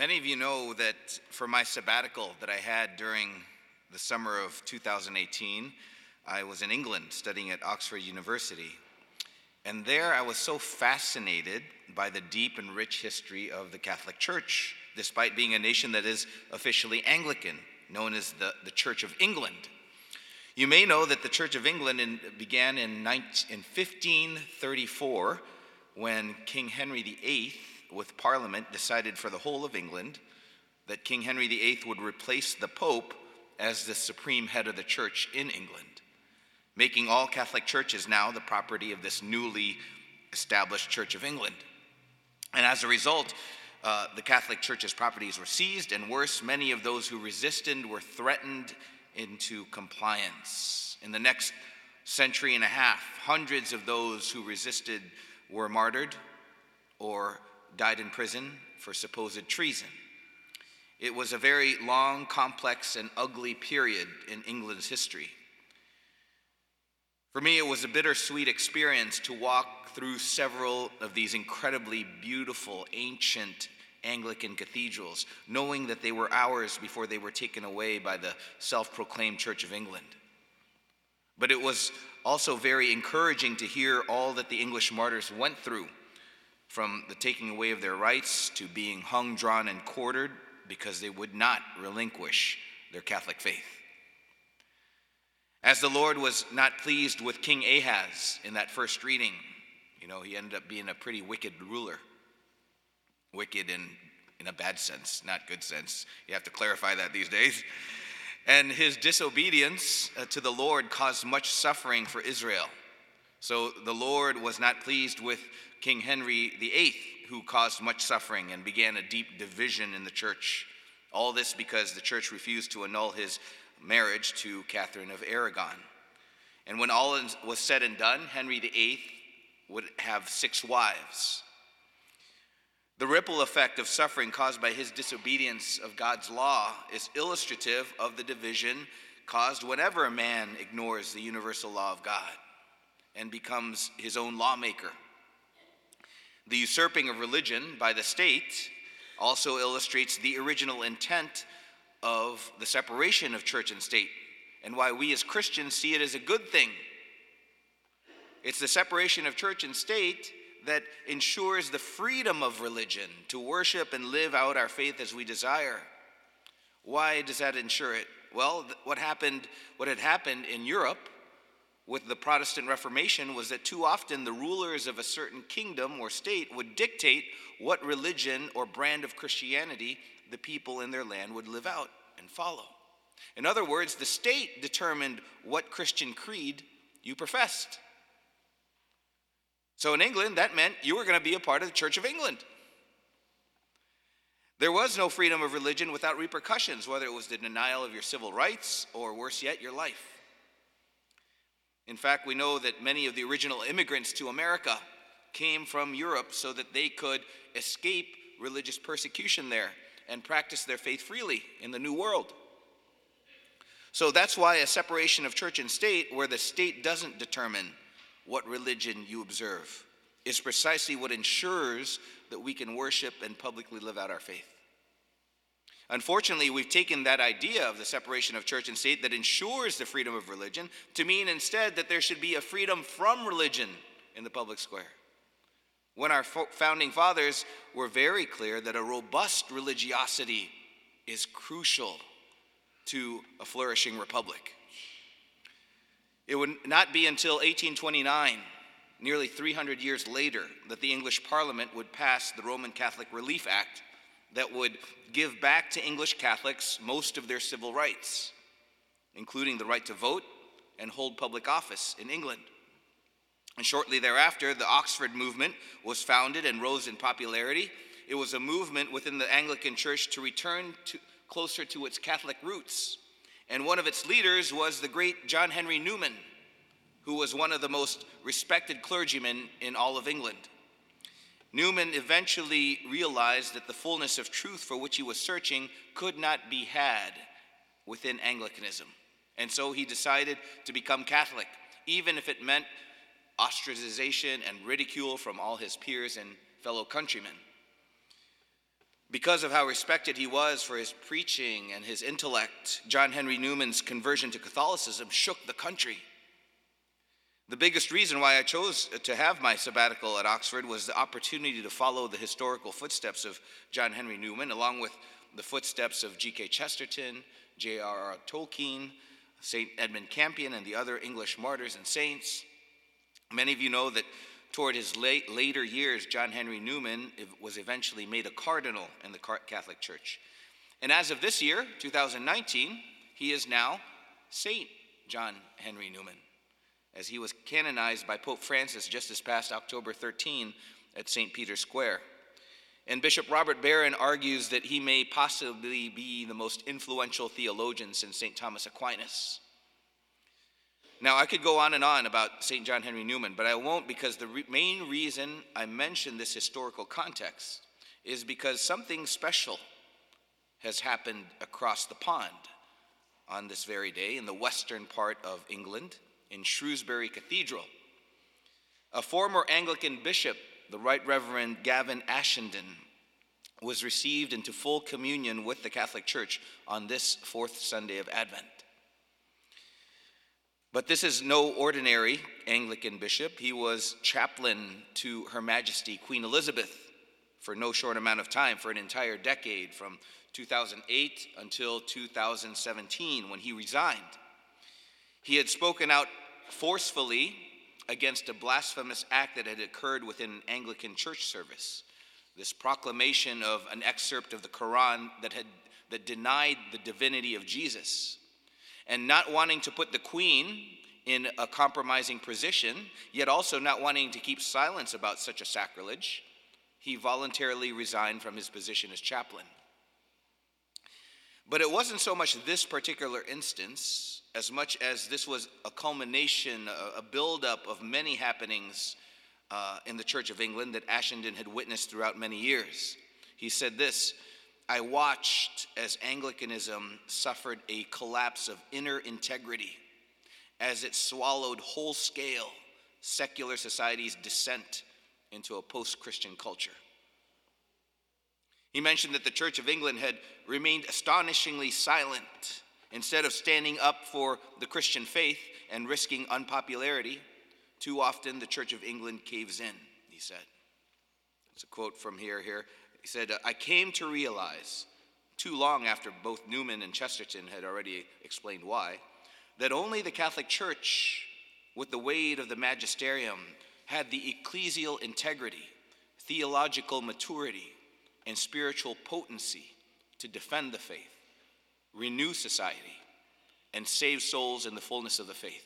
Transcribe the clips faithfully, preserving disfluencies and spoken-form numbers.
Many of you know that for my sabbatical that I had during the summer of two thousand eighteen, I was in England studying at Oxford University. And there I was so fascinated by the deep and rich history of the Catholic Church, despite being a nation that is officially Anglican, known as the, the Church of England. You may know that the Church of England in, began in, in fifteen thirty-four when King Henry the Eighth, with Parliament, decided for the whole of England that King Henry the Eighth would replace the Pope as the supreme head of the church in England, making all Catholic churches now the property of this newly established Church of England. And as a result, uh, the Catholic Church's properties were seized, and worse, many of those who resisted were threatened into compliance. In the next century and a half, hundreds of those who resisted were martyred or died in prison for supposed treason. It was a very long, complex, and ugly period in England's history. For me, it was a bittersweet experience to walk through several of these incredibly beautiful, ancient Anglican cathedrals, knowing that they were ours before they were taken away by the self-proclaimed Church of England. But it was also very encouraging to hear all that the English martyrs went through, from the taking away of their rights to being hung, drawn, and quartered because they would not relinquish their Catholic faith. As the Lord was not pleased with King Ahaz in that first reading, you know, he ended up being a pretty wicked ruler. Wicked in, in a bad sense, not good sense. You have to clarify that these days. And his disobedience uh, to the Lord caused much suffering for Israel. So the Lord was not pleased with King Henry the Eighth, who caused much suffering and began a deep division in the church. All this because the church refused to annul his marriage to Catherine of Aragon. And when all was said and done, Henry the Eighth would have six wives. The ripple effect of suffering caused by his disobedience of God's law is illustrative of the division caused whenever a man ignores the universal law of God and becomes his own lawmaker. The usurping of religion by the state also illustrates the original intent of the separation of church and state, and why we as Christians see it as a good thing. It's the separation of church and state that ensures the freedom of religion to worship and live out our faith as we desire. Why does that ensure it? Well, what happened, what had happened in Europe with the Protestant Reformation was that too often the rulers of a certain kingdom or state would dictate what religion or brand of Christianity the people in their land would live out and follow. In other words, the state determined what Christian creed you professed. So in England, that meant you were going to be a part of the Church of England. There was no freedom of religion without repercussions, whether it was the denial of your civil rights or, worse yet, your life. In fact, we know that many of the original immigrants to America came from Europe so that they could escape religious persecution there and practice their faith freely in the New World. So that's why a separation of church and state, where the state doesn't determine what religion you observe, is precisely what ensures that we can worship and publicly live out our faith. Unfortunately, we've taken that idea of the separation of church and state that ensures the freedom of religion to mean instead that there should be a freedom from religion in the public square. When our founding fathers were very clear that a robust religiosity is crucial to a flourishing republic. It would not be until eighteen twenty-nine, nearly three hundred years later, that the English Parliament would pass the Roman Catholic Relief Act that would give back to English Catholics most of their civil rights, including the right to vote and hold public office in England. And shortly thereafter, the Oxford movement was founded and rose in popularity. It was a movement within the Anglican Church to return to, closer to its Catholic roots. And one of its leaders was the great John Henry Newman, who was one of the most respected clergymen in all of England. Newman eventually realized that the fullness of truth for which he was searching could not be had within Anglicanism. And so he decided to become Catholic, even if it meant ostracization and ridicule from all his peers and fellow countrymen. Because of how respected he was for his preaching and his intellect, John Henry Newman's conversion to Catholicism shook the country. The biggest reason why I chose to have my sabbatical at Oxford was the opportunity to follow the historical footsteps of John Henry Newman, along with the footsteps of G K Chesterton, J R R Tolkien, Saint Edmund Campion, and the other English martyrs and saints. Many of you know that toward his late, later years, John Henry Newman was eventually made a cardinal in the Catholic Church. And as of this year, two thousand nineteen, he is now Saint John Henry Newman, as he was canonized by Pope Francis just this past October thirteenth at Saint Peter's Square. And Bishop Robert Barron argues that he may possibly be the most influential theologian since Saint Thomas Aquinas. Now, I could go on and on about Saint John Henry Newman, but I won't, because the re- main reason I mention this historical context is because something special has happened across the pond on this very day in the western part of England, in Shrewsbury Cathedral. A former Anglican bishop, the Right Reverend Gavin Ashenden, was received into full communion with the Catholic Church on this fourth Sunday of Advent. But this is no ordinary Anglican bishop. He was chaplain to Her Majesty Queen Elizabeth for no short amount of time, for an entire decade, from two thousand eight until two thousand seventeen, when he resigned. He had spoken out forcefully against a blasphemous act that had occurred within an Anglican church service, this proclamation of an excerpt of the Quran that had that denied the divinity of Jesus. And not wanting to put the Queen in a compromising position, yet also not wanting to keep silence about such a sacrilege, he voluntarily resigned from his position as chaplain. But it wasn't so much this particular instance as much as this was a culmination, a buildup of many happenings uh, in the Church of England that Ashenden had witnessed throughout many years. He said this: "I watched as Anglicanism suffered a collapse of inner integrity as it swallowed whole-scale secular society's descent into a post-Christian culture." He mentioned that the Church of England had remained astonishingly silent. Instead of standing up for the Christian faith and risking unpopularity, too often the Church of England caves in, he said. It's a quote from here, here. He said, "I came to realize, too long after both Newman and Chesterton had already explained why, that only the Catholic Church, with the weight of the magisterium, had the ecclesial integrity, theological maturity, and spiritual potency to defend the faith, renew society, and save souls in the fullness of the faith."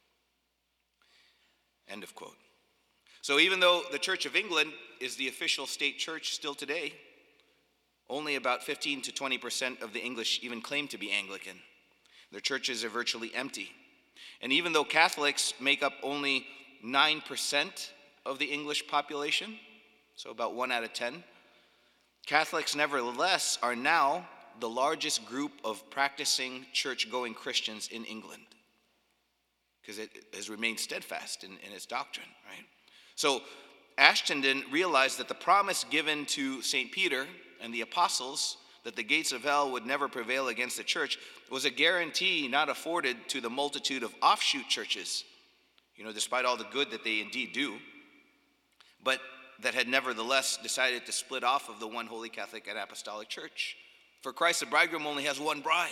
End of quote. So even though the Church of England is the official state church still today, only about fifteen to twenty percent of the English even claim to be Anglican. Their churches are virtually empty. And even though Catholics make up only nine percent of the English population, so about one out of ten, Catholics nevertheless are now the largest group of practicing church-going Christians in England, because it has remained steadfast in, in its doctrine, right? So Ashenden realized that the promise given to Saint Peter and the apostles that the gates of hell would never prevail against the church was a guarantee not afforded to the multitude of offshoot churches, you know, despite all the good that they indeed do, but that had nevertheless decided to split off of the one holy Catholic and Apostolic Church. For Christ the bridegroom only has one bride.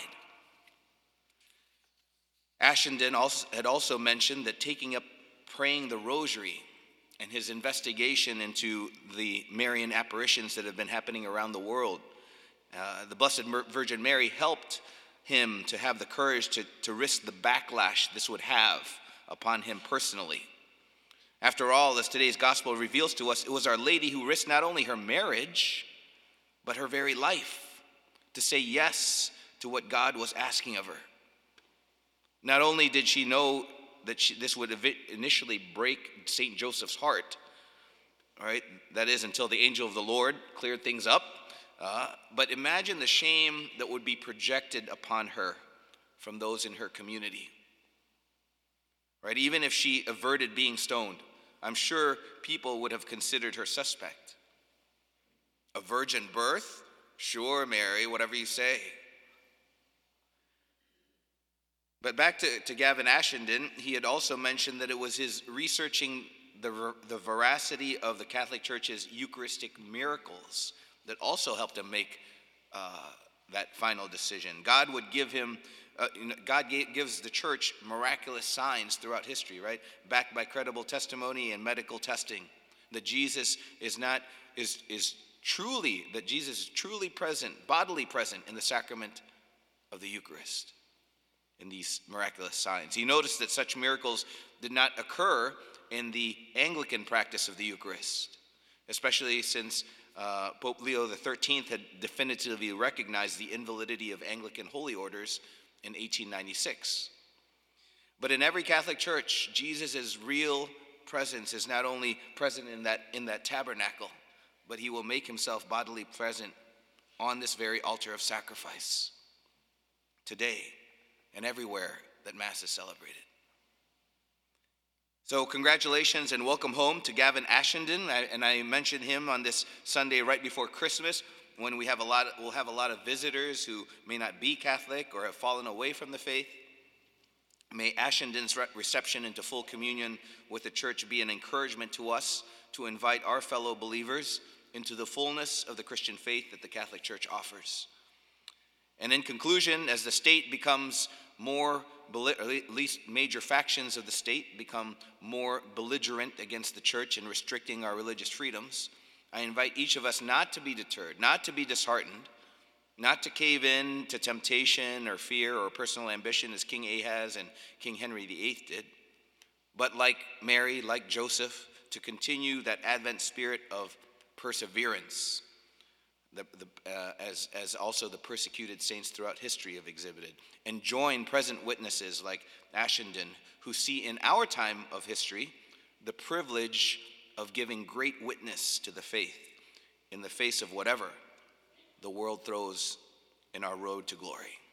Ashenden also, had also mentioned that taking up praying the rosary and his investigation into the Marian apparitions that have been happening around the world, uh, the Blessed Virgin Mary helped him to have the courage to, to risk the backlash this would have upon him personally. After all, as today's gospel reveals to us, it was Our Lady who risked not only her marriage, but her very life to say yes to what God was asking of her. Not only did she know that she, this would initially break Saint Joseph's heart, all right, that is until the angel of the Lord cleared things up, uh, but imagine the shame that would be projected upon her from those in her community. Right? Even if she averted being stoned, I'm sure people would have considered her suspect. A virgin birth, "Sure, Mary, whatever you say." But back to, to Gavin Ashenden, he had also mentioned that it was his researching the, the veracity of the Catholic Church's Eucharistic miracles that also helped him make uh, that final decision. God would give him, uh, you know, God gave, gives the church miraculous signs throughout history, right? Backed by credible testimony and medical testing, that Jesus is not, is, is truly, that Jesus is truly present, bodily present in the sacrament of the Eucharist, in these miraculous signs. He noticed that such miracles did not occur in the Anglican practice of the Eucharist, especially since uh, Pope Leo the thirteenth had definitively recognized the invalidity of Anglican holy orders in eighteen ninety-six. But in every Catholic church, Jesus' real presence is not only present in that, in that tabernacle, but he will make himself bodily present on this very altar of sacrifice today and everywhere that Mass is celebrated. So congratulations and welcome home to Gavin Ashenden. I, and I mentioned him on this Sunday right before Christmas, when we have a lot, we'll have a lot of visitors who may not be Catholic or have fallen away from the faith. May Ashenden's reception into full communion with the church be an encouragement to us to invite our fellow believers into the fullness of the Christian faith that the Catholic Church offers. And in conclusion, as the state becomes more, or at least major factions of the state become more belligerent against the church and restricting our religious freedoms, I invite each of us not to be deterred, not to be disheartened, not to cave in to temptation or fear or personal ambition as King Ahaz and King Henry the eighth did, but like Mary, like Joseph, to continue that Advent spirit of perseverance, The, the, uh, as, as also the persecuted saints throughout history have exhibited, and join present witnesses like Ashenden, who see in our time of history the privilege of giving great witness to the faith in the face of whatever the world throws in our road to glory.